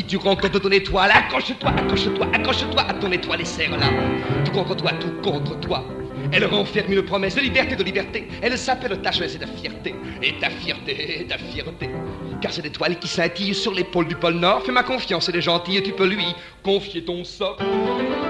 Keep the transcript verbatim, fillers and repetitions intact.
Si tu rencontres ton étoile, accroche-toi, accroche-toi, accroche-toi à ton étoile et serre-la. Tout contre toi, tout contre toi. Elle renferme une promesse de liberté, de liberté. Elle s'appelle ta jeunesse et ta fierté. Et ta fierté, et ta fierté. Car cette étoile qui scintille sur l'épaule du pôle Nord, fais-ma confiance, elle est gentille et tu peux lui confier ton sort.